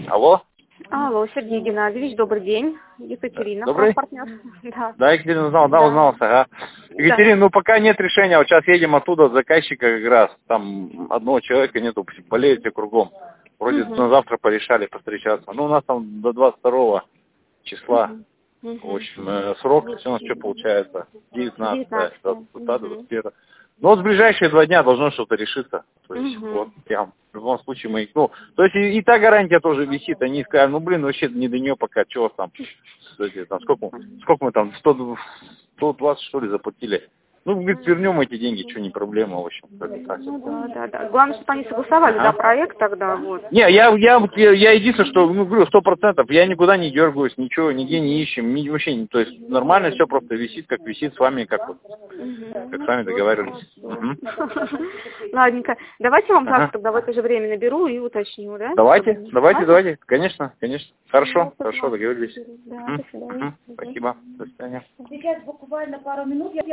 Алло? Алло, Сергей Геннадьевич, добрый день. Екатерина, Добрый. ваш партнер. Да. Да, Екатерина узнал, да, Да. узнался, ага. Екатерина, ну пока нет решения, вот сейчас едем оттуда от заказчика как раз, там одного человека нету, болеют все кругом. Вроде на завтра порешали встречаться. Ну, у нас там до 22 числа, в общем, срок, все у нас что получается, 19 21. Ну, вот в ближайшие 2 дня должно что-то решиться. То есть, вот, прям, в любом случае мы, ну, то есть и та гарантия тоже висит, они сказали, ну, блин, вообще не до нее пока, чего там, кстати, там, сколько мы там, 120, что ли, заплатили. Ну, говорит, вернем эти деньги, что не проблема, в общем. Ну, да. Главное, чтобы они согласовали, да, проект тогда, вот. Не, я единственное, что, ну, говорю, 100%, я никуда не дергаюсь, ничего, нигде не ищем, вообще, то есть нормально все просто висит, как висит с вами, как вот, как с вами договаривались. Ладненько. Давайте я вам завтра тогда в это же время наберу и уточню, да? Давайте, конечно. Хорошо, договорились. Да, до свидания. Спасибо, до свидания. Сейчас буквально пару минут.